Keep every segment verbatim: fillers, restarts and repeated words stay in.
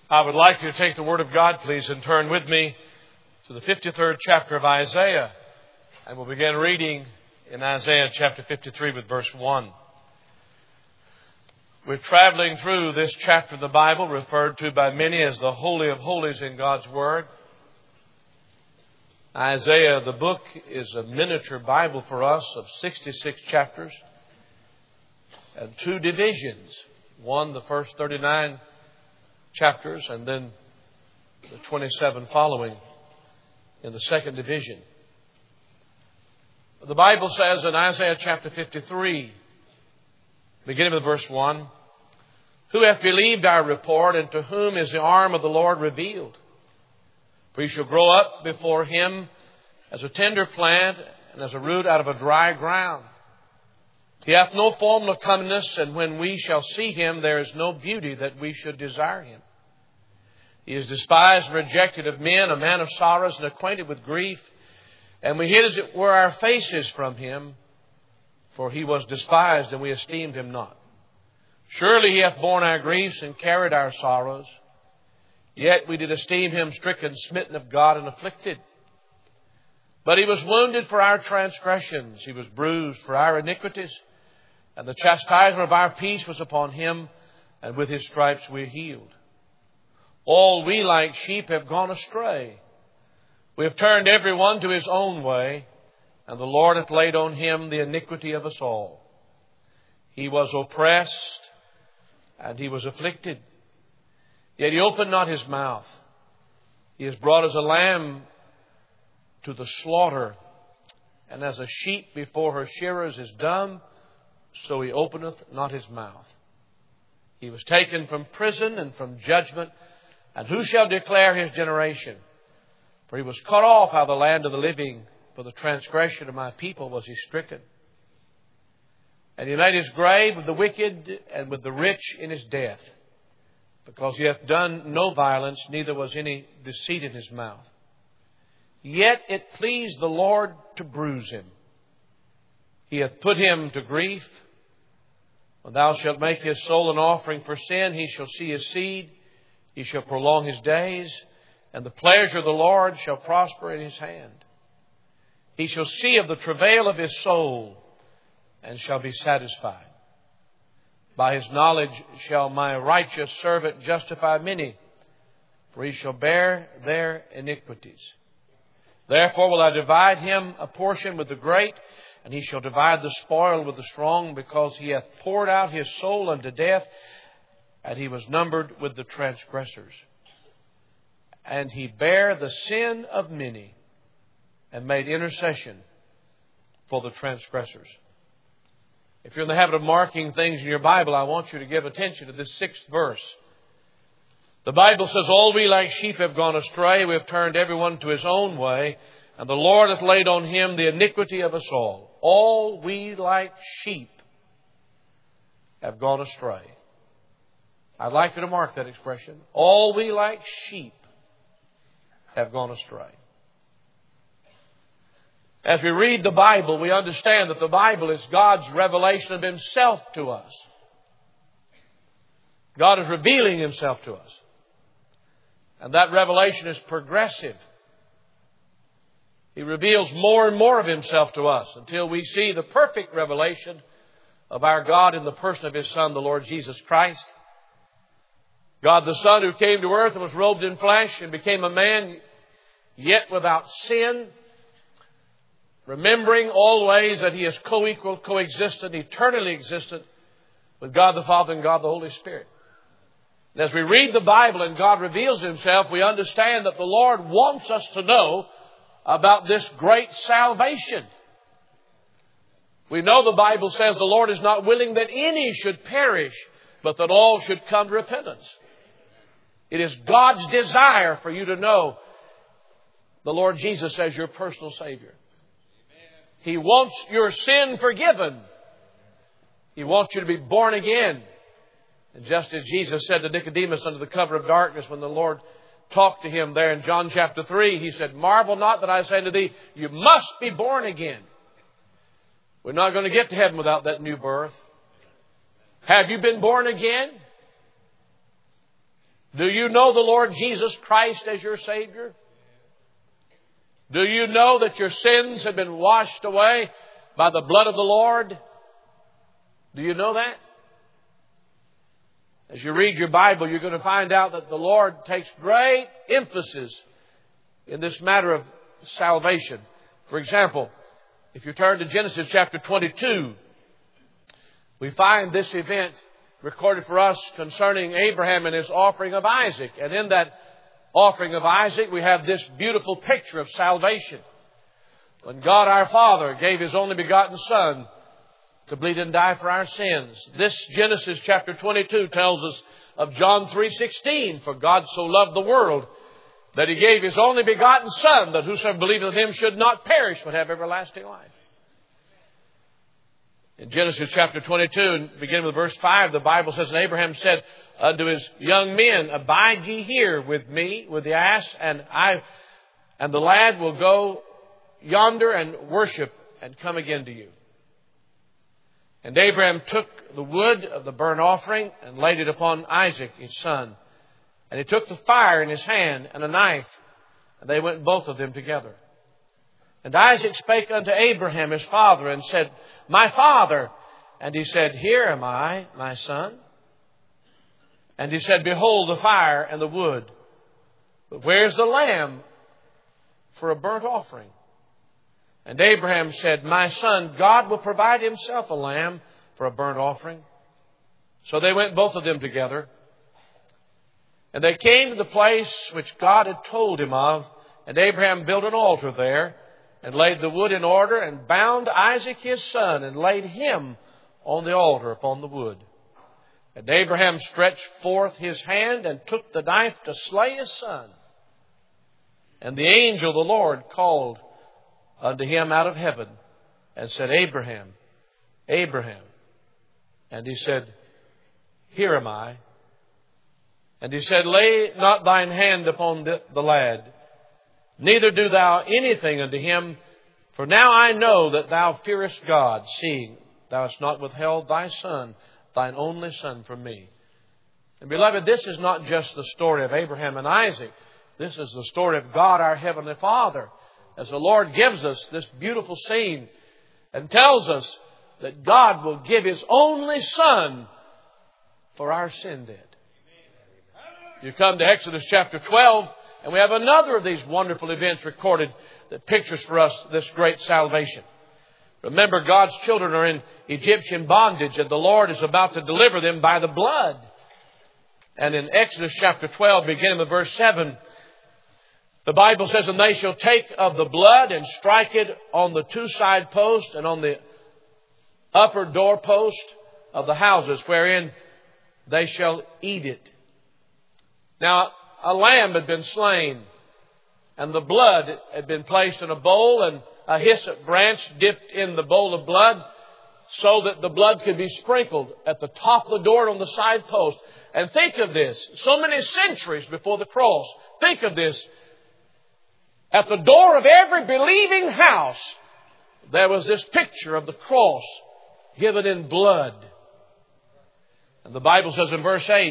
I would like you to take the Word of God, please, and turn with me to the fifty-third chapter of Isaiah. And we'll begin reading in Isaiah chapter fifty-three with verse one. We're traveling through this chapter of the Bible, referred to by many as the Holy of Holies in God's Word. Isaiah, the book, is a miniature Bible for us of sixty-six chapters and two divisions. One, the first thirty-nine chapters, and then the twenty-seven following in the second division. The Bible says in Isaiah chapter fifty-three, beginning with verse one, "Who hath believed our report, and to whom is the arm of the Lord revealed? For he shall grow up before him as a tender plant, and as a root out of a dry ground. He hath no form nor comeliness, and when we shall see him, there is no beauty that we should desire him. He is despised and rejected of men, a man of sorrows and acquainted with grief. And we hid as it were our faces from him, for he was despised, and we esteemed him not. Surely he hath borne our griefs and carried our sorrows. Yet we did esteem him stricken, smitten of God, and afflicted. But he was wounded for our transgressions, he was bruised for our iniquities. And the chastisement of our peace was upon him, and with his stripes we are healed. All we like sheep have gone astray. We have turned every one to his own way, and the Lord hath laid on him the iniquity of us all. He was oppressed, and he was afflicted, yet he opened not his mouth. He is brought as a lamb to the slaughter, and as a sheep before her shearers is dumb, so he openeth not his mouth. He was taken from prison and from judgment, and who shall declare his generation? For he was cut off out of the land of the living. For the transgression of my people was he stricken. And he made his grave with the wicked and with the rich in his death, because he hath done no violence, neither was any deceit in his mouth. Yet it pleased the Lord to bruise him. He hath put him to grief. When thou shalt make his soul an offering for sin, he shall see his seed. He shall prolong his days, and the pleasure of the Lord shall prosper in his hand. He shall see of the travail of his soul, and shall be satisfied. By his knowledge shall my righteous servant justify many, for he shall bear their iniquities. Therefore will I divide him a portion with the great, and he shall divide the spoil with the strong, because he hath poured out his soul unto death, and he was numbered with the transgressors. And he bare the sin of many, and made intercession for the transgressors." If you're in the habit of marking things in your Bible, I want you to give attention to this sixth verse. The Bible says, "All we like sheep have gone astray. We have turned everyone to his own way. And the Lord hath laid on him the iniquity of us all." All we like sheep have gone astray. I'd like you to mark that expression. All we like sheep have gone astray. As we read the Bible, we understand that the Bible is God's revelation of himself to us. God is revealing himself to us. And that revelation is progressive. He reveals more and more of himself to us until we see the perfect revelation of our God in the person of his Son, the Lord Jesus Christ. God the Son, who came to earth and was robed in flesh and became a man, yet without sin, remembering always that he is co-equal, co-existent, eternally existent with God the Father and God the Holy Spirit. And as we read the Bible and God reveals himself, we understand that the Lord wants us to know about this great salvation. We know the Bible says the Lord is not willing that any should perish, but that all should come to repentance. It is God's desire for you to know the Lord Jesus as your personal Savior. He wants your sin forgiven. He wants you to be born again. And just as Jesus said to Nicodemus under the cover of darkness when the Lord talked to him there in John chapter three, he said, "Marvel not that I say to thee, you must be born again." We're not going to get to heaven without that new birth. Have you been born again? Do you know the Lord Jesus Christ as your Savior? Do you know that your sins have been washed away by the blood of the Lord? Do you know that? As you read your Bible, you're going to find out that the Lord takes great emphasis in this matter of salvation. For example, if you turn to Genesis chapter twenty-two, we find this event recorded for us concerning Abraham and his offering of Isaac. And in that offering of Isaac, we have this beautiful picture of salvation. When God our Father gave His only begotten Son to bleed and die for our sins. This Genesis chapter twenty-two tells us of John three sixteen. For God so loved the world that He gave His only begotten Son, that whosoever believeth in Him should not perish but have everlasting life. In Genesis chapter twenty-two, beginning with verse five, the Bible says, And Abraham said unto his young men, Abide ye here with me, with the ass, and I, and the lad will go yonder and worship and come again to you. And Abraham took the wood of the burnt offering and laid it upon Isaac, his son. And he took the fire in his hand and a knife, and they went both of them together. And Isaac spake unto Abraham his father, and said, My father. And he said, Here am I, my son. And he said, Behold the fire and the wood, but where's the lamb for a burnt offering? And Abraham said, My son, God will provide Himself a lamb for a burnt offering. So they went both of them together. And they came to the place which God had told him of. And Abraham built an altar there, and laid the wood in order, and bound Isaac his son, and laid him on the altar upon the wood. And Abraham stretched forth his hand, and took the knife to slay his son. And the angel of the Lord called unto him out of heaven, and said, Abraham, Abraham. And he said, Here am I. And he said, Lay not thine hand upon the, the lad, neither do thou anything unto him, for now I know that thou fearest God, seeing thou hast not withheld thy son, thine only son, from me. And beloved, this is not just the story of Abraham and Isaac. This is the story of God our Heavenly Father, as the Lord gives us this beautiful scene and tells us that God will give His only Son for our sin debt. You come to Exodus chapter twelve, and we have another of these wonderful events recorded that pictures for us this great salvation. Remember, God's children are in Egyptian bondage, and the Lord is about to deliver them by the blood. And in Exodus chapter twelve, beginning with verse seven, the Bible says, And they shall take of the blood and strike it on the two side posts and on the upper doorpost of the houses, wherein they shall eat it. Now, a lamb had been slain, and the blood had been placed in a bowl, and a hyssop branch dipped in the bowl of blood, so that the blood could be sprinkled at the top of the door and on the side post. And think of this, so many centuries before the cross, think of this. At the door of every believing house, there was this picture of the cross given in blood. And the Bible says in verse eight,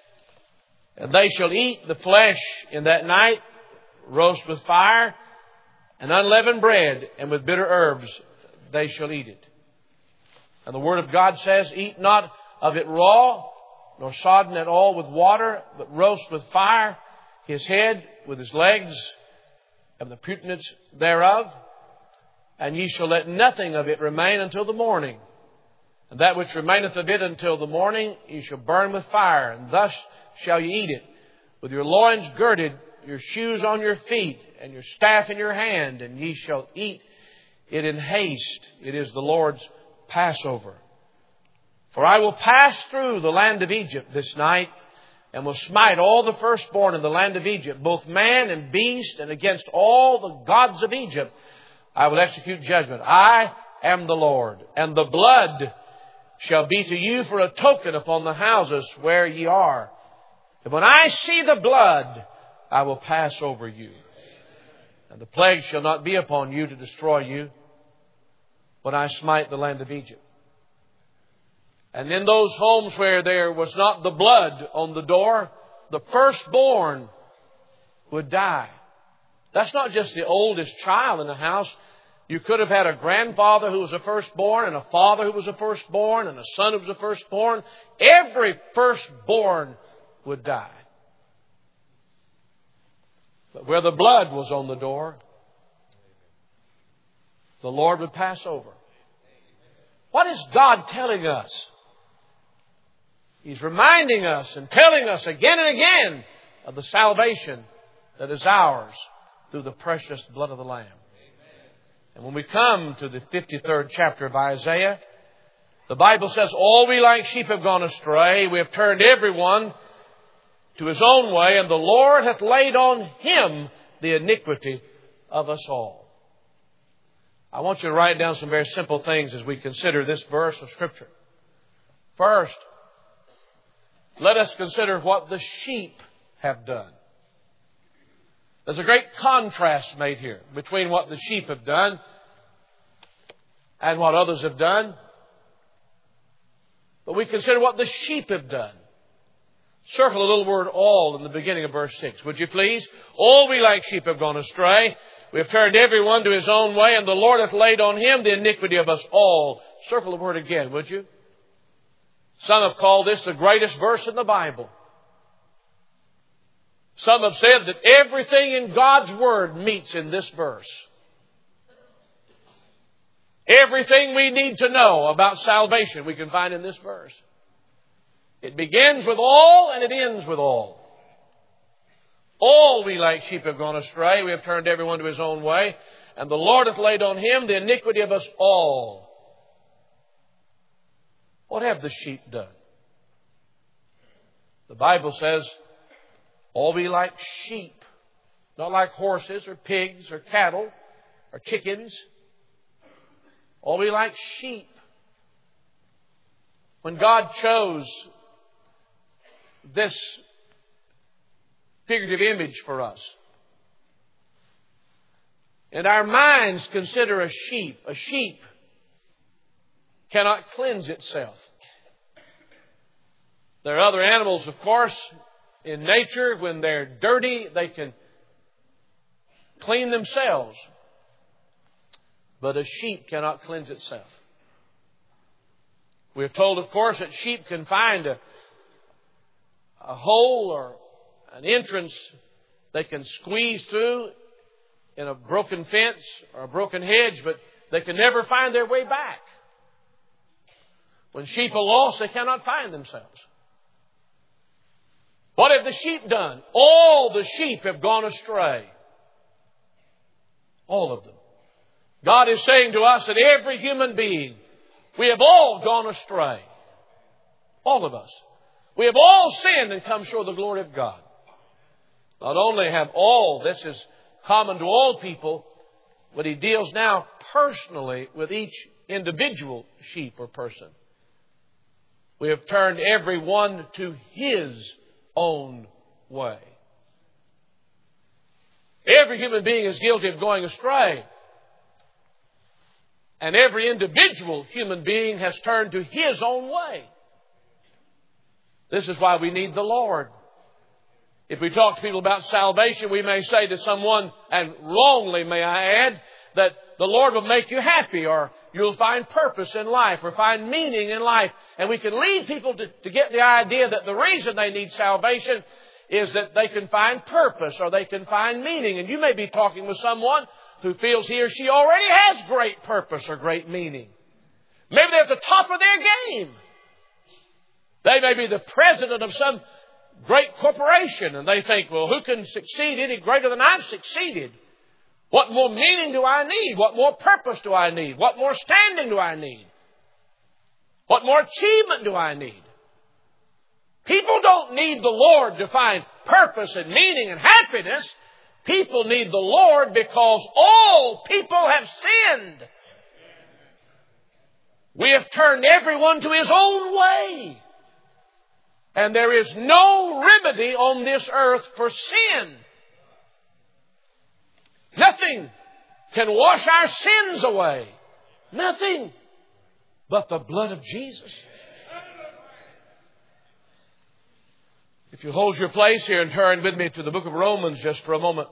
And they shall eat the flesh in that night, roast with fire, and unleavened bread, and with bitter herbs they shall eat it. And the Word of God says, Eat not of it raw, nor sodden at all with water, but roast with fire his head with his legs, and the putenance thereof, and ye shall let nothing of it remain until the morning. And that which remaineth of it until the morning ye shall burn with fire, and thus shall ye eat it, with your loins girded, your shoes on your feet, and your staff in your hand, and ye shall eat it in haste. It is the Lord's Passover. For I will pass through the land of Egypt this night, and will smite all the firstborn in the land of Egypt, both man and beast, and against all the gods of Egypt I will execute judgment. I am the Lord. And the blood shall be to you for a token upon the houses where ye are. And when I see the blood, I will pass over you. And the plague shall not be upon you to destroy you, when I smite the land of Egypt. And in those homes where there was not the blood on the door, the firstborn would die. That's not just the oldest child in the house. You could have had a grandfather who was a firstborn, and a father who was a firstborn, and a son who was a firstborn. Every firstborn would die. But where the blood was on the door, the Lord would pass over. What is God telling us? He's reminding us and telling us again and again of the salvation that is ours through the precious blood of the Lamb. And when we come to the fifty-third chapter of Isaiah, the Bible says, all we like sheep have gone astray. We have turned everyone to his own way, and the Lord hath laid on him the iniquity of us all. I want you to write down some very simple things as we consider this verse of Scripture. First, let us consider what the sheep have done. There's a great contrast made here between what the sheep have done and what others have done. But we consider what the sheep have done. Circle a little word all in the beginning of verse six, would you please? All we like sheep have gone astray. We have turned everyone to his own way, and the Lord hath laid on him the iniquity of us all. Circle the word again, would you? Some have called this the greatest verse in the Bible. Some have said that everything in God's Word meets in this verse. Everything we need to know about salvation we can find in this verse. It begins with all and it ends with all. All we like sheep have gone astray. We have turned everyone to his own way. And the Lord hath laid on him the iniquity of us all. What have the sheep done? The Bible says, all we like sheep. Not like horses or pigs or cattle or chickens. All we like sheep. When God chose this figurative image for us, in our minds consider a sheep. A sheep cannot cleanse itself. There are other animals, of course, in nature. When they're dirty, they can clean themselves. But a sheep cannot cleanse itself. We are told, of course, that sheep can find a, a hole or an entrance they can squeeze through in a broken fence or a broken hedge, but they can never find their way back. When sheep are lost, they cannot find themselves. What have the sheep done? All the sheep have gone astray. All of them. God is saying to us that every human being, we have all gone astray. All of us. We have all sinned and come short of the glory of God. Not only have all, this is common to all people, but He deals now personally with each individual sheep or person. We have turned every one to his own way. Every human being is guilty of going astray. And every individual human being has turned to his own way. This is why we need the Lord. If we talk to people about salvation, we may say to someone, and wrongly may I add, that the Lord will make you happy, or you'll find purpose in life, or find meaning in life. And we can lead people to, to get the idea that the reason they need salvation is that they can find purpose or they can find meaning. And you may be talking with someone who feels he or she already has great purpose or great meaning. Maybe they're at the top of their game. They may be the president of some great corporation, and they think, well, who can succeed any greater than I've succeeded? What more meaning do I need? What more purpose do I need? What more standing do I need? What more achievement do I need? People don't need the Lord to find purpose and meaning and happiness. People need the Lord because all people have sinned. We have turned everyone to his own way. And there is no remedy on this earth for sin. Nothing can wash our sins away. Nothing but the blood of Jesus. If you hold your place here and turn with me to the book of Romans just for a moment.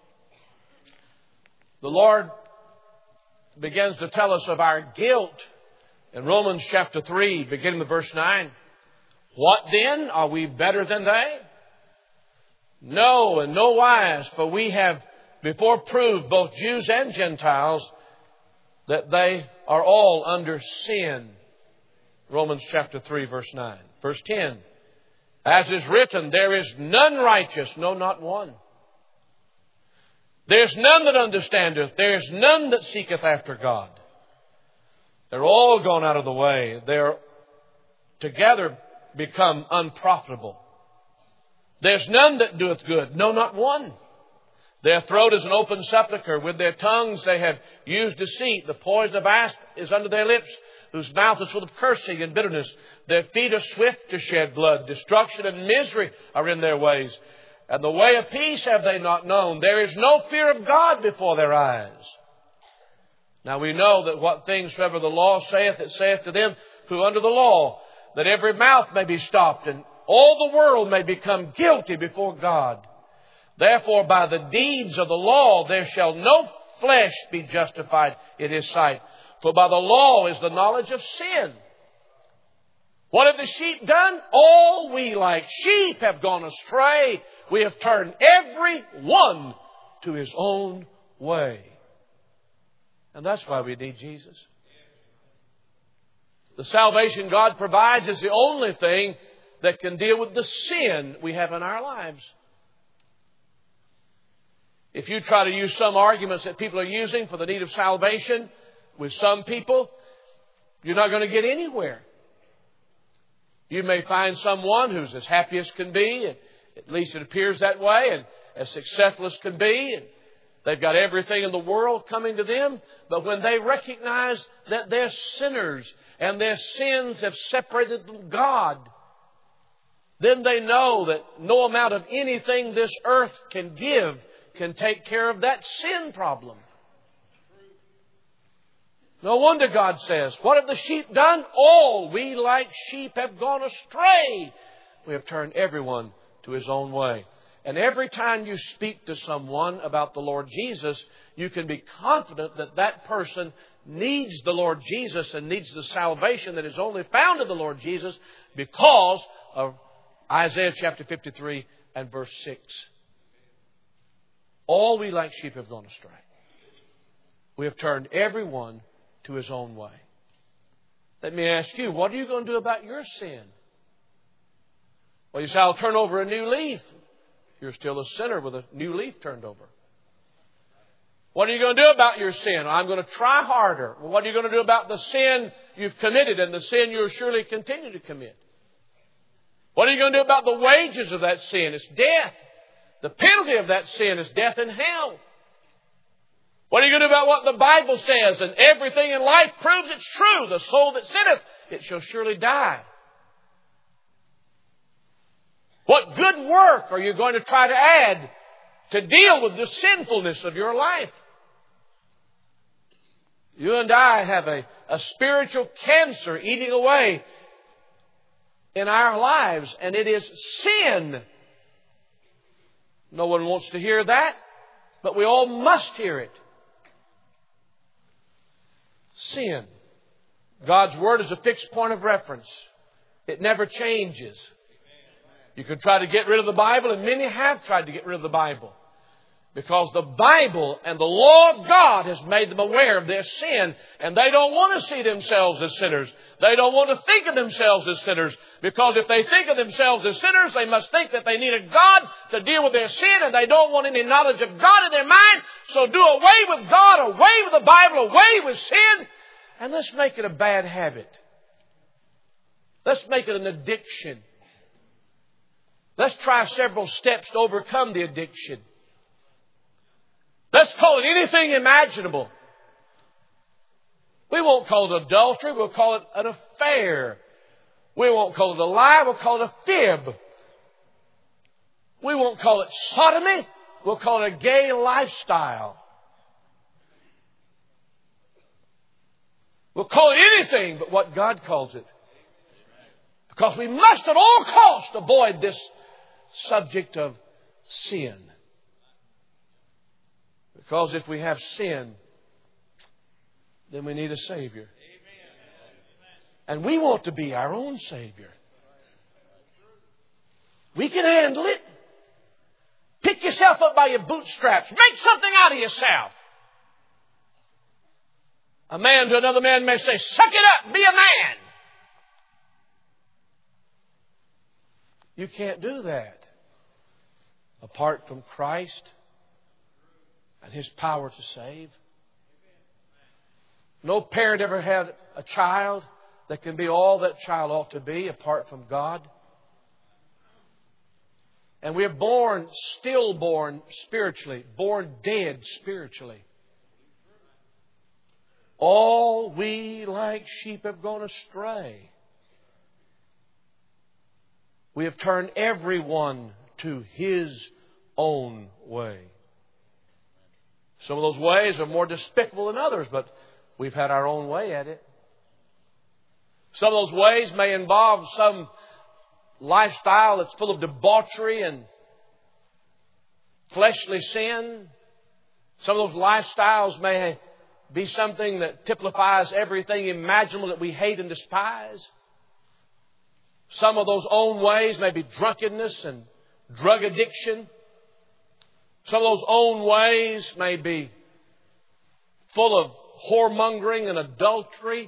The Lord begins to tell us of our guilt in Romans chapter three, beginning with verse nine. What then? Are we better than they? No, in no wise, for we have before proved, both Jews and Gentiles, that they are all under sin. Romans chapter three, verse nine. Verse ten. As is written, there is none righteous, no, not one. There is none that understandeth. There is none that seeketh after God. They're all gone out of the way. They're together become unprofitable. There's none that doeth good, no, not one. Their throat is an open sepulchre. With their tongues they have used deceit. The poison of asp is under their lips, whose mouth is full of cursing and bitterness. Their feet are swift to shed blood. Destruction and misery are in their ways. And the way of peace have they not known. There is no fear of God before their eyes. Now we know that what things soever the law saith, it saith to them who under the law, that every mouth may be stopped, and all the world may become guilty before God. Therefore, by the deeds of the law, there shall no flesh be justified in His sight. For by the law is the knowledge of sin. What have the sheep done? All we like sheep have gone astray. We have turned every one to his own way. And that's why we need Jesus. The salvation God provides is the only thing that can deal with the sin we have in our lives. If you try to use some arguments that people are using for the need of salvation with some people, you're not going to get anywhere. You may find someone who's as happy as can be, and at least it appears that way, and as successful as can be, and they've got everything in the world coming to them. But when they recognize that they're sinners and their sins have separated them from God, then they know that no amount of anything this earth can give can take care of that sin problem. No wonder God says, what have the sheep done? All we like sheep have gone astray. We have turned everyone to his own way. And every time you speak to someone about the Lord Jesus, you can be confident that that person needs the Lord Jesus and needs the salvation that is only found in the Lord Jesus because of Isaiah chapter fifty-three and verse six. All we like sheep have gone astray. We have turned everyone to his own way. Let me ask you, what are you going to do about your sin? Well, you say, I'll turn over a new leaf. You're still a sinner with a new leaf turned over. What are you going to do about your sin? I'm going to try harder. Well, what are you going to do about the sin you've committed and the sin you'll surely continue to commit? What are you going to do about the wages of that sin? It's death. The penalty of that sin is death and hell. What are you going to do about what the Bible says? And everything in life proves it's true. The soul that sinneth, it shall surely die. What good work are you going to try to add to deal with the sinfulness of your life? You and I have a, a spiritual cancer eating away in our lives, and it is sin. No one wants to hear that, but we all must hear it. Sin. God's Word is a fixed point of reference. It never changes. You can try to get rid of the Bible, and many have tried to get rid of the Bible. Because the Bible and the law of God has made them aware of their sin. And they don't want to see themselves as sinners. They don't want to think of themselves as sinners. Because if they think of themselves as sinners, they must think that they need a God to deal with their sin. And they don't want any knowledge of God in their mind. So do away with God, away with the Bible, away with sin. And let's make it a bad habit. Let's make it an addiction. Let's try several steps to overcome the addiction. Let's call it anything imaginable. We won't call it adultery. We'll call it an affair. We won't call it a lie. We'll call it a fib. We won't call it sodomy. We'll call it a gay lifestyle. We'll call it anything but what God calls it. Because we must at all costs avoid this subject of sin. Because if we have sin, then we need a Savior. And we want to be our own Savior. We can handle it. Pick yourself up by your bootstraps. Make something out of yourself. A man to another man may say, suck it up, be a man. You can't do that apart from Christ and His power to save. No parent ever had a child that can be all that child ought to be apart from God. And we're born, stillborn spiritually, born dead spiritually. All we like sheep have gone astray. We have turned everyone to his own way. Some of those ways are more despicable than others, but we've had our own way at it. Some of those ways may involve some lifestyle that's full of debauchery and fleshly sin. Some of those lifestyles may be something that typifies everything imaginable that we hate and despise. Some of those own ways may be drunkenness and drug addiction. Some of those own ways may be full of whoremongering and adultery.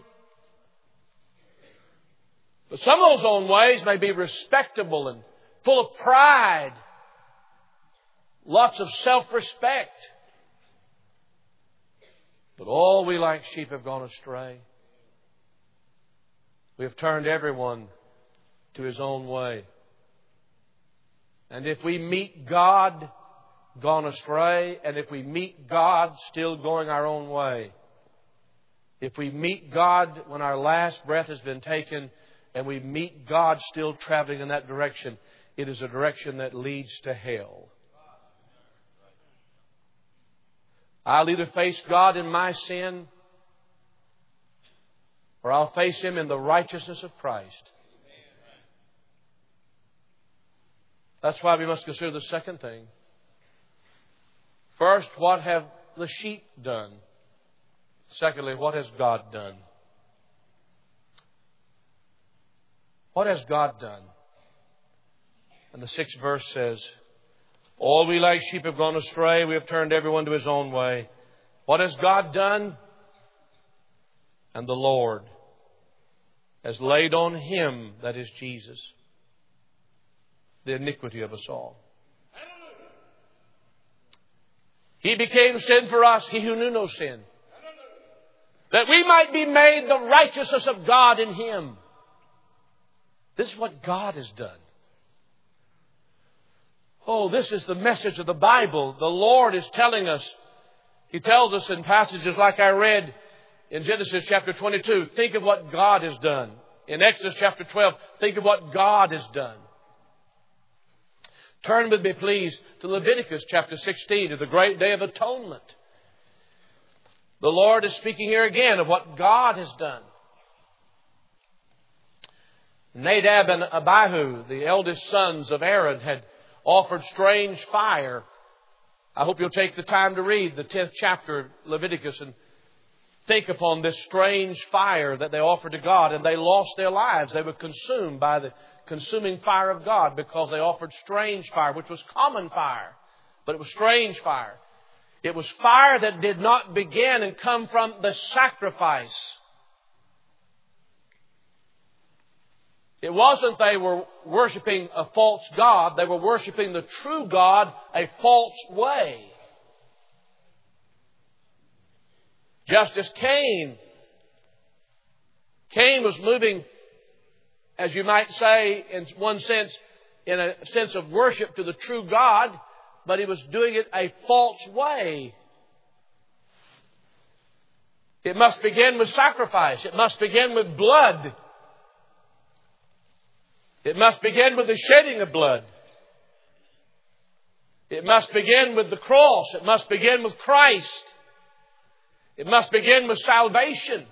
But some of those own ways may be respectable and full of pride. Lots of self-respect. But all we like sheep have gone astray. We have turned everyone to his own way. And if we meet God gone astray, and if we meet God still going our own way, if we meet God when our last breath has been taken, and we meet God still traveling in that direction, it is a direction that leads to hell. I'll either face God in my sin, or I'll face Him in the righteousness of Christ. That's why we must consider the second thing. First, what have the sheep done? Secondly, what has God done? What has God done? And the sixth verse says, all we like sheep have gone astray. We have turned everyone to his own way. What has God done? And the Lord has laid on Him, that is Jesus, the iniquity of us all. He became sin for us, He who knew no sin, that we might be made the righteousness of God in Him. This is what God has done. Oh, this is the message of the Bible. The Lord is telling us. He tells us in passages like I read in Genesis chapter twenty-two, think of what God has done. In Exodus chapter twelve, think of what God has done. Turn with me, please, to Leviticus chapter sixteen, to the great day of atonement. The Lord is speaking here again of what God has done. Nadab and Abihu, the eldest sons of Aaron, had offered strange fire. I hope you'll take the time to read the tenth chapter of Leviticus and think upon this strange fire that they offered to God, and they lost their lives. They were consumed by the consuming fire of God because they offered strange fire, which was common fire, but it was strange fire. It was fire that did not begin and come from the sacrifice. It wasn't they were worshiping a false God. They were worshiping the true God a false way. Just as Cain. Cain was moving, as you might say, in one sense, in a sense of worship to the true God, but he was doing it a false way. It must begin with sacrifice. It must begin with blood. It must begin with the shedding of blood. It must begin with the cross. It must begin with Christ. It must begin with salvation.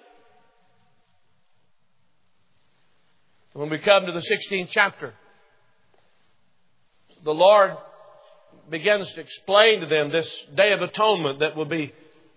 When we come to the sixteenth chapter, the Lord begins to explain to them this Day of Atonement that will be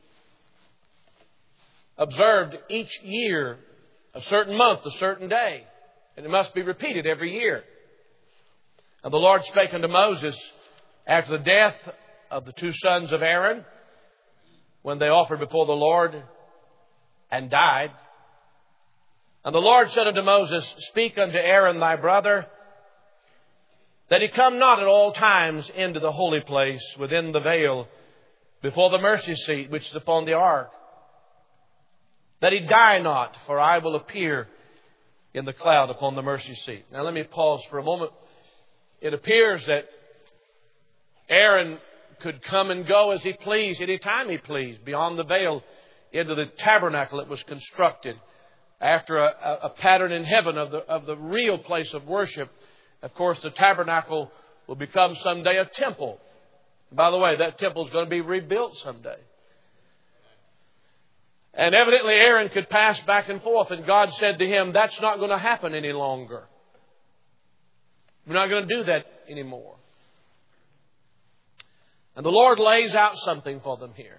observed each year, a certain month, a certain day. And it must be repeated every year. And the Lord spake unto Moses after the death of the two sons of Aaron, when they offered before the Lord and died. And the Lord said unto Moses, Speak unto Aaron thy brother, that he come not at all times into the holy place within the veil before the mercy seat which is upon the ark, that he die not, for I will appear in the cloud upon the mercy seat. Now let me pause for a moment. It appears that Aaron could come and go as he pleased, any time he pleased, beyond the veil into the tabernacle that was constructed after a, a pattern in heaven of the, of the real place of worship. Of course, the tabernacle will become someday a temple. By the way, that temple is going to be rebuilt someday. And evidently Aaron could pass back and forth, and God said to him, that's not going to happen any longer. We're not going to do that anymore. And the Lord lays out something for them here.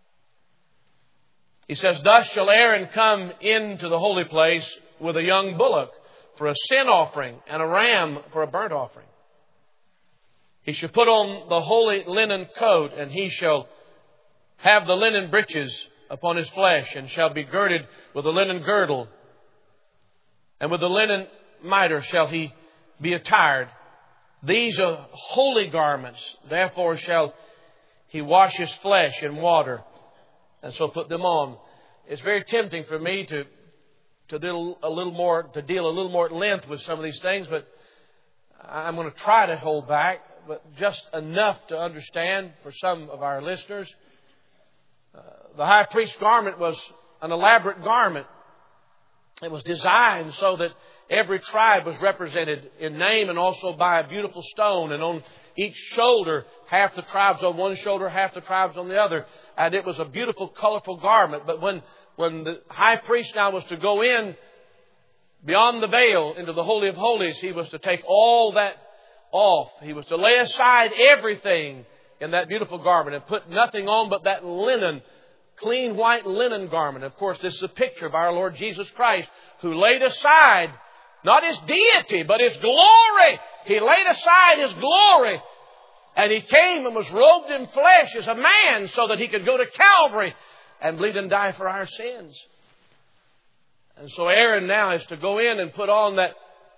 He says, Thus shall Aaron come into the holy place with a young bullock for a sin offering and a ram for a burnt offering. He shall put on the holy linen coat, and he shall have the linen breeches upon his flesh, and shall be girded with a linen girdle, and with the linen mitre shall he be attired. These are holy garments, therefore shall he wash his flesh in water, and so put them on. It's very tempting for me to to deal a little more to deal a little more at length with some of these things, but I'm going to try to hold back, but just enough to understand for some of our listeners. Uh, the high priest's garment was an elaborate garment. It was designed so that every tribe was represented in name and also by a beautiful stone. And on each shoulder, half the tribes on one shoulder, half the tribes on the other. And it was a beautiful, colorful garment. But when, when the high priest now was to go in beyond the veil into the Holy of Holies, he was to take all that off. He was to lay aside everything in that beautiful garment and put nothing on but that linen, clean white linen garment. Of course, this is a picture of our Lord Jesus Christ, who laid aside not His deity, but His glory. He laid aside His glory, and He came and was robed in flesh as a man so that He could go to Calvary and bleed and die for our sins. And so Aaron now is to go in and put on that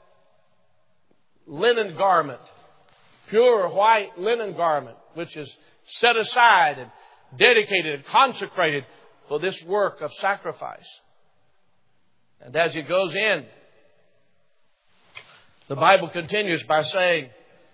linen garment, pure white linen garment, which is set aside and dedicated and consecrated for this work of sacrifice. And as he goes in, the Bible continues by saying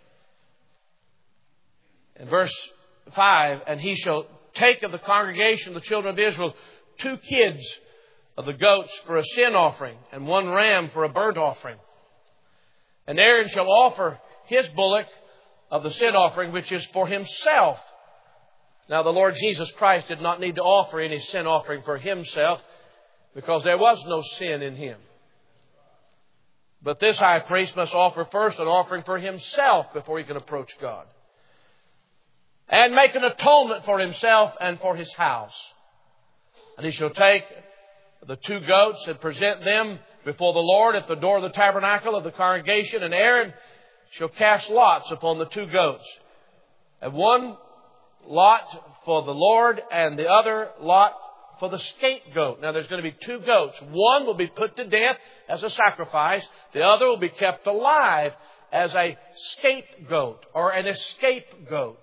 in verse five, And he shall take of the congregation of the children of Israel two kids of the goats for a sin offering, and one ram for a burnt offering. And Aaron shall offer his bullock of the sin offering, which is for himself. Now, the Lord Jesus Christ did not need to offer any sin offering for Himself, because there was no sin in Him. But this high priest must offer first an offering for himself before he can approach God, and make an atonement for himself and for his house. And he shall take the two goats and present them before the Lord at the door of the tabernacle of the congregation. And Aaron shall cast lots upon the two goats, and one lot for the Lord and the other lot for the scapegoat. Now, there's going to be two goats. One will be put to death as a sacrifice. The other will be kept alive as a scapegoat or an escapegoat.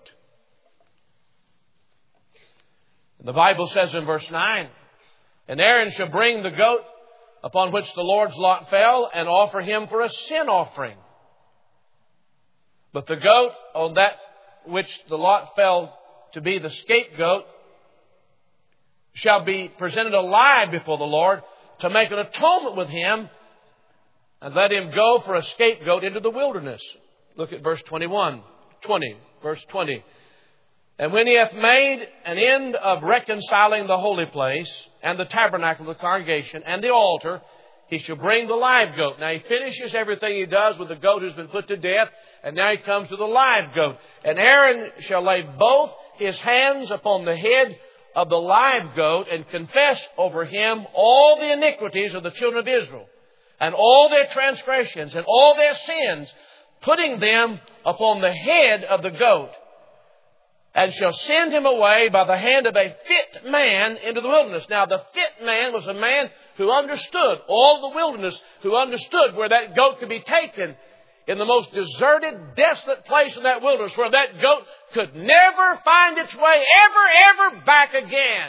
The Bible says in verse nine, And Aaron shall bring the goat upon which the Lord's lot fell and offer him for a sin offering. But the goat on that which the lot fell to be the scapegoat shall be presented alive before the Lord to make an atonement with him, and let him go for a scapegoat into the wilderness. Look at verse twenty-one, twenty, verse twenty. And when he hath made an end of reconciling the holy place and the tabernacle of the congregation and the altar, he shall bring the live goat. Now he finishes everything he does with the goat who's been put to death. And now he comes to the live goat. And Aaron shall lay both his hands upon the head of the live goat and confess over him all the iniquities of the children of Israel, and all their transgressions and all their sins, putting them upon the head of the goat, and shall send him away by the hand of a fit man into the wilderness. Now the fit man was a man who understood all the wilderness, who understood where that goat could be taken in the most deserted, desolate place in that wilderness, where that goat could never find its way ever, ever back again.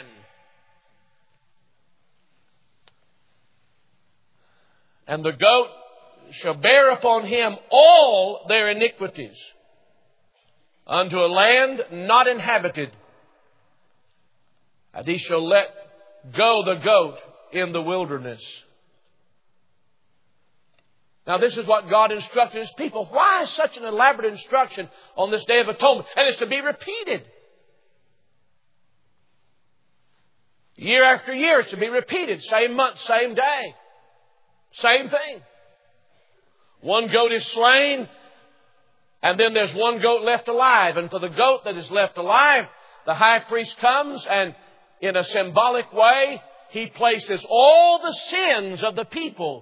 And the goat shall bear upon him all their iniquities unto a land not inhabited. And he shall let go the goat in the wilderness. Now this is what God instructed His people. Why is such an elaborate instruction on this Day of Atonement? And it's to be repeated. Year after year, it's to be repeated. Same month, same day. Same thing. One goat is slain, and then there's one goat left alive. And for the goat that is left alive, the high priest comes and in a symbolic way, he places all the sins of the people.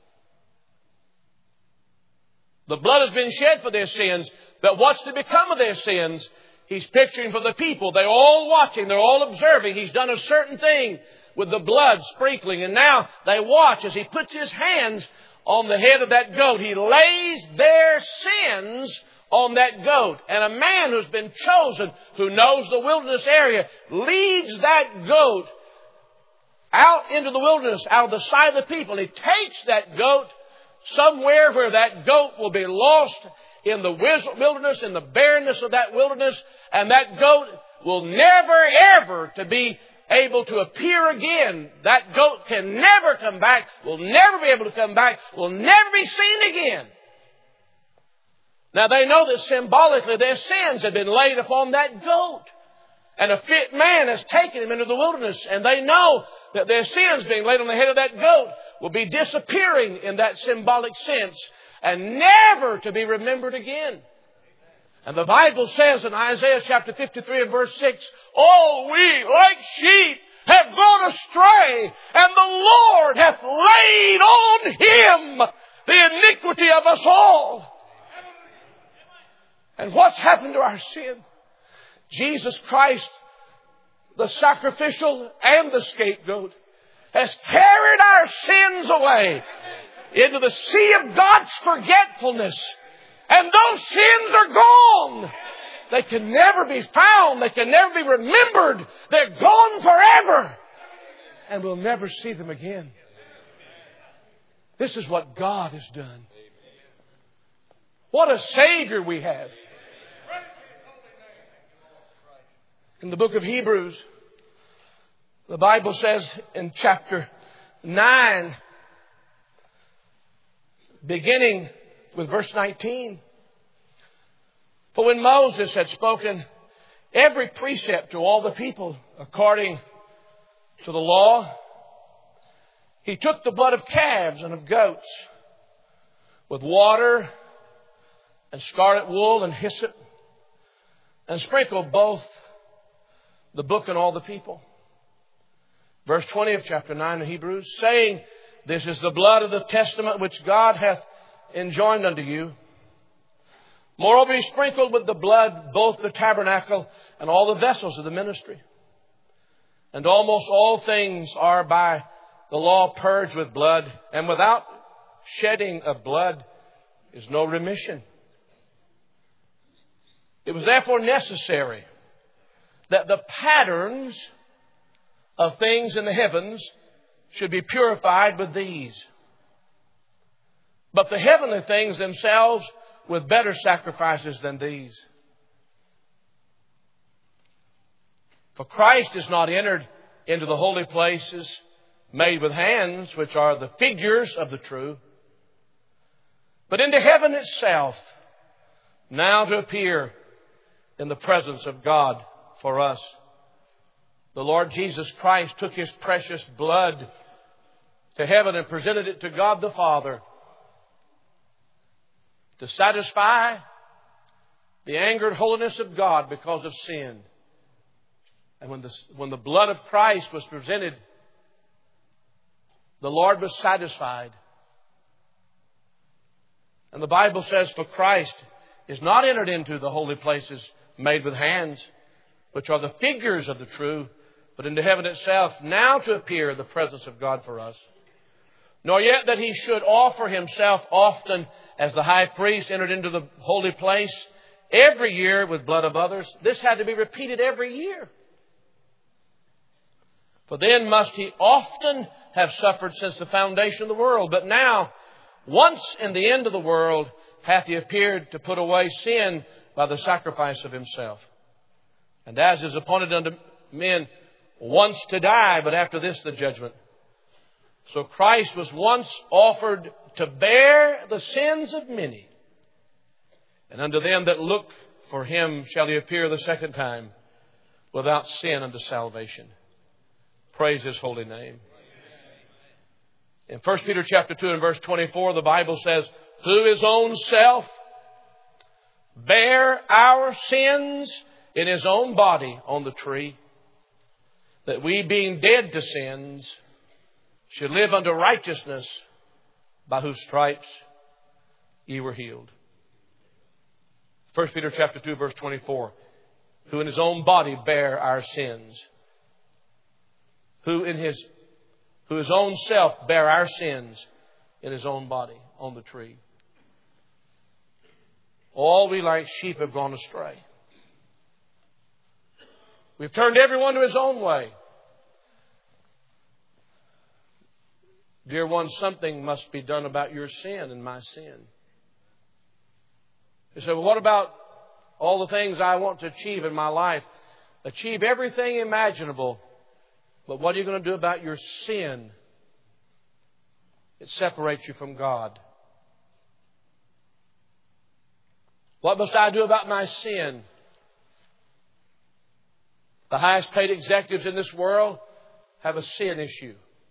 The blood has been shed for their sins, but what's to become of their sins? He's picturing for the people. They're all watching. They're all observing. He's done a certain thing with the blood sprinkling. And now they watch as He puts His hands on the head of that goat. He lays their sins on that goat. And a man who's been chosen, who knows the wilderness area, leads that goat out into the wilderness, out of the sight of the people. He takes that goat somewhere where that goat will be lost in the wilderness, in the barrenness of that wilderness, and that goat will never ever to be able to appear again. That goat can never come back, will never be able to come back, will never be seen again. Now they know that symbolically their sins have been laid upon that goat. And a fit man has taken him into the wilderness, and they know that their sins being laid on the head of that goat will be disappearing in that symbolic sense and never to be remembered again. And the Bible says in Isaiah chapter fifty-three and verse six, all we like sheep have gone astray, and the Lord hath laid on Him the iniquity of us all. And what's happened to our sin? Jesus Christ, the sacrificial and the scapegoat, has carried our sins away into the sea of God's forgetfulness. And those sins are gone. They can never be found. They can never be remembered. They're gone forever. And we'll never see them again. This is what God has done. What a Savior we have. In the book of Hebrews, the Bible says in chapter nine, beginning with verse nineteen, for when Moses had spoken every precept to all the people according to the law, he took the blood of calves and of goats with water and scarlet wool and hyssop, and sprinkled both the book and all the people. Verse twenty of chapter nine of Hebrews, saying, this is the blood of the testament which God hath enjoined unto you. Moreover, he sprinkled with the blood both the tabernacle and all the vessels of the ministry. And almost all things are by the law purged with blood, and without shedding of blood is no remission. It was therefore necessary that the patterns of things in the heavens should be purified with these. But the heavenly things themselves with better sacrifices than these. For Christ is not entered into the holy places made with hands, which are the figures of the true, but into heaven itself, now to appear in the presence of God for us. The Lord Jesus Christ took His precious blood to heaven and presented it to God the Father to satisfy the anger and holiness of God because of sin. And when the, when the blood of Christ was presented, the Lord was satisfied. And the Bible says, for Christ is not entered into the holy places made with hands, which are the figures of the true, but into heaven itself, now to appear in the presence of God for us. Nor yet that He should offer Himself often as the high priest entered into the holy place every year with blood of others. This had to be repeated every year. For then must He often have suffered since the foundation of the world. But now, once in the end of the world, hath He appeared to put away sin by the sacrifice of Himself. And as is appointed unto men once to die, but after this the judgment. So Christ was once offered to bear the sins of many. And unto them that look for Him shall He appear the second time without sin unto salvation. Praise His holy name. In First Peter chapter two and verse twenty-four, the Bible says, who His own self bare our sins in His own body on the tree, that we being dead to sins should live unto righteousness, by whose stripes ye were healed. First Peter chapter two verse twenty-four, who in His own body bare our sins, who in His who His own self bare our sins in His own body on the tree. All we like sheep have gone astray. We've turned everyone to his own way. Dear one, something must be done about your sin and my sin. You say, well, what about all the things I want to achieve in my life? Achieve everything imaginable. But what are you going to do about your sin? It separates you from God. What must I do about my sin? The highest paid executives in this world have a sin issue.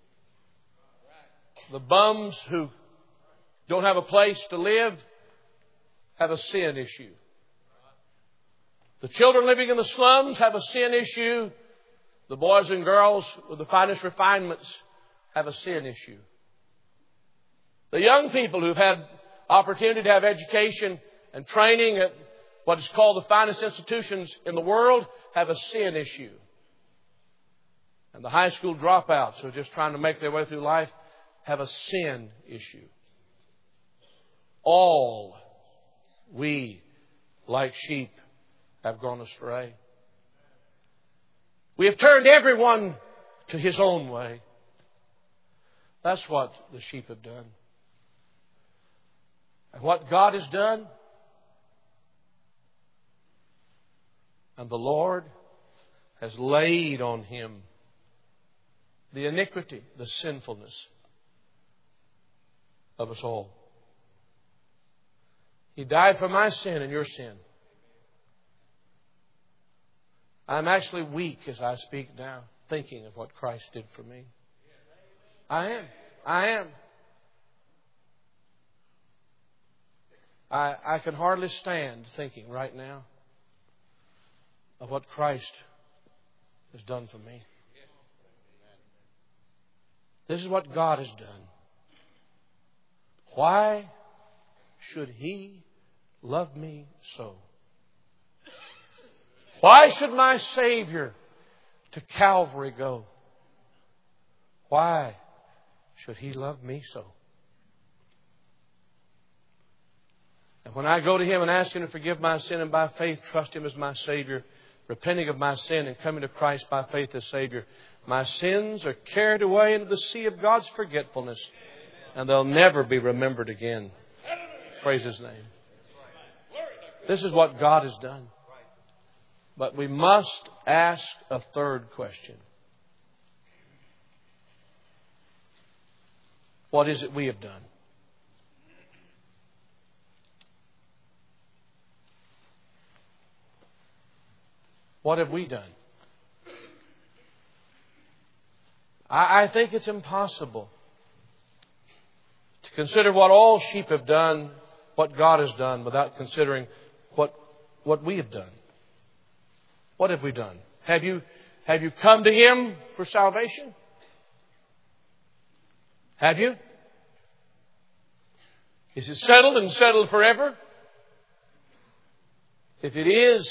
The bums who don't have a place to live have a sin issue. The children living in the slums have a sin issue. The boys and girls with the finest refinements have a sin issue. The young people who've had opportunity to have education and training at what is called the finest institutions in the world have a sin issue. And the high school dropouts who are just trying to make their way through life have a sin issue. All we, like sheep, have gone astray. We have turned everyone to his own way. That's what the sheep have done. And what God has done, and the Lord has laid on him the iniquity, the sinfulness of us all. He died for my sin and your sin. I'm actually weak as I speak now, thinking of what Christ did for me. I am. I am. I, I can hardly stand thinking right now of what Christ has done for me. This is what God has done. Why should He love me so? Why should my Savior to Calvary go? Why should He love me so? And when I go to Him and ask Him to forgive my sin and by faith trust Him as my Savior, repenting of my sin and coming to Christ by faith as Savior, my sins are carried away into the sea of God's forgetfulness, and they'll never be remembered again. Praise His name. This is what God has done. But we must ask a third question. What is it we have done? What have we done? I, I think it's impossible consider what all sheep have done, what God has done, without considering what, what we have done. What have we done? Have you, have you come to Him for salvation? Have you? Is it settled and settled forever? If it is,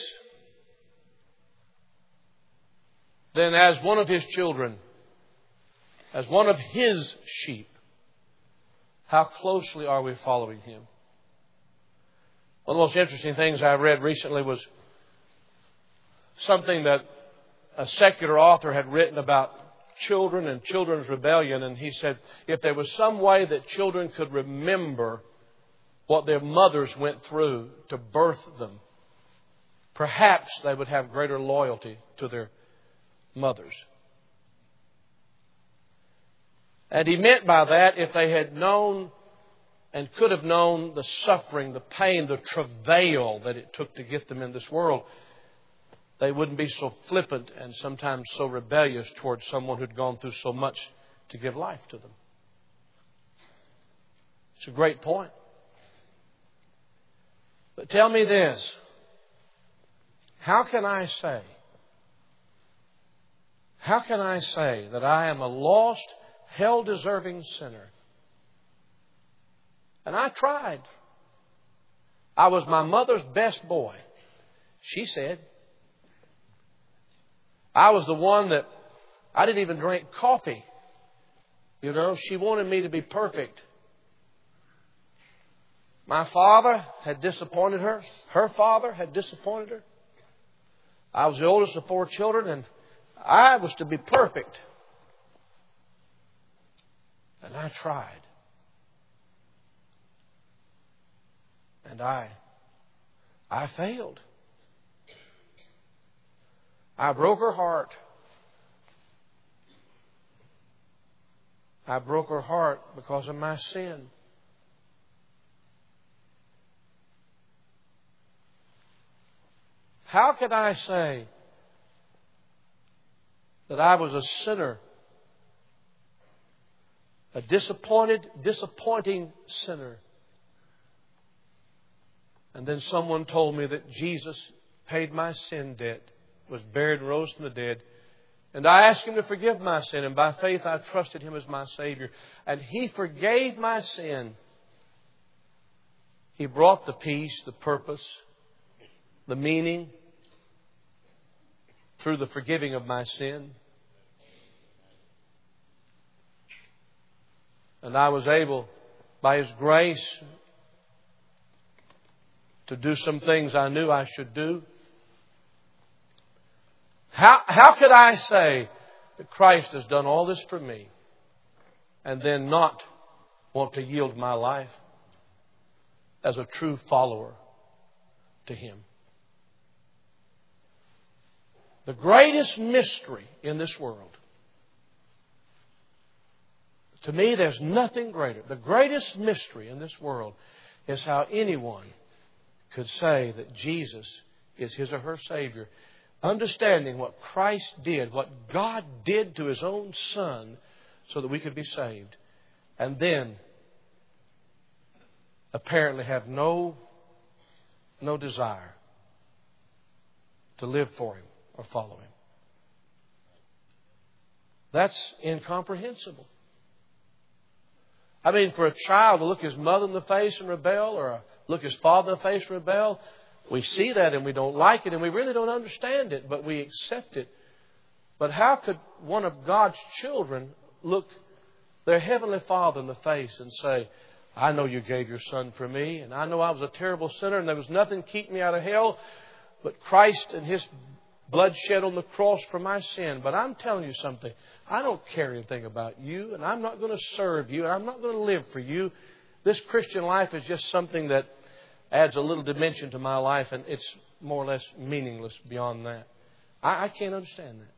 then as one of His children, as one of His sheep, how closely are we following Him? One of the most interesting things I read recently was something that a secular author had written about children and children's rebellion. And he said, if there was some way that children could remember what their mothers went through to birth them, perhaps they would have greater loyalty to their mothers. And he meant by that, if they had known and could have known the suffering, the pain, the travail that it took to get them in this world, they wouldn't be so flippant and sometimes so rebellious towards someone who'd gone through so much to give life to them. It's a great point. But tell me this. How can I say, how can I say that I am a lost, hell-deserving sinner? And I tried. I was my mother's best boy, she said. I was the one that I didn't even drink coffee. You know, she wanted me to be perfect. My father had disappointed her. Her father had disappointed her. I was the oldest of four children, and I was to be perfect. And I tried. And I, I failed. I broke her heart. I broke her heart because of my sin. How could I say that I was a sinner, a disappointed, disappointing sinner, and then someone told me that Jesus paid my sin debt, was buried and rose from the dead, and I asked Him to forgive my sin, and by faith I trusted Him as my Savior, and He forgave my sin. He brought the peace, the purpose, the meaning through the forgiving of my sin. And I was able, by His grace, to do some things I knew I should do. How, how could I say that Christ has done all this for me and then not want to yield my life as a true follower to Him? The greatest mystery in this world, to me, there's nothing greater. The greatest mystery in this world is how anyone could say that Jesus is his or her Savior, understanding what Christ did, what God did to His own Son so that we could be saved, and then apparently have no, no desire to live for Him or follow Him. That's incomprehensible. I mean, for a child to look his mother in the face and rebel, or look his father in the face and rebel, we see that and we don't like it and we really don't understand it, but we accept it. But how could one of God's children look their Heavenly Father in the face and say, I know You gave Your Son for me, and I know I was a terrible sinner and there was nothing keeping me out of hell but Christ and His blood shed on the cross for my sin. But I'm telling you something. I don't care anything about you, and I'm not going to serve you, and I'm not going to live for you. This Christian life is just something that adds a little dimension to my life, and it's more or less meaningless beyond that. I, I can't understand that.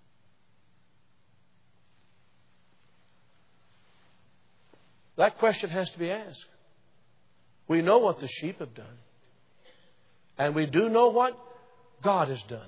That question has to be asked. We know what the sheep have done. And we do know what God has done.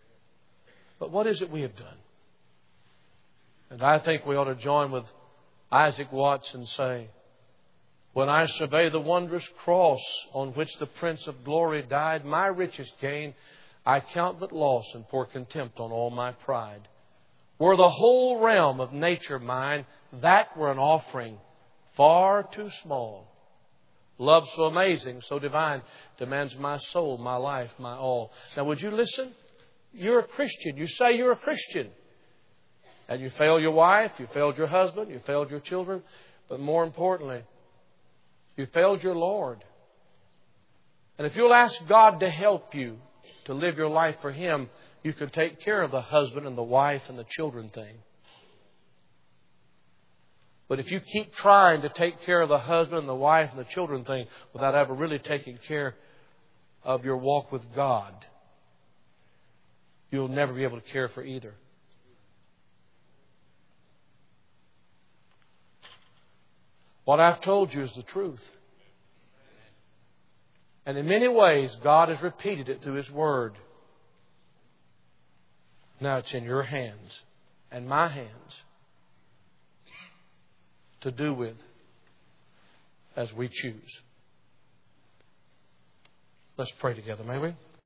But what is it we have done? And I think we ought to join with Isaac Watson say, when I survey the wondrous cross on which the Prince of Glory died, my richest gain I count but loss and pour contempt on all my pride. Were the whole realm of nature mine, that were an offering far too small. Love so amazing, so divine, demands my soul, my life, my all. Now would you listen? You're a Christian. You say you're a Christian. And you failed your wife, you failed your husband, you failed your children. But more importantly, you failed your Lord. And if you'll ask God to help you to live your life for Him, you can take care of the husband and the wife and the children thing. But if you keep trying to take care of the husband and the wife and the children thing without ever really taking care of your walk with God, you'll never be able to care for either. What I've told you is the truth. And in many ways, God has repeated it through His Word. Now it's in your hands and my hands to do with as we choose. Let's pray together, may we?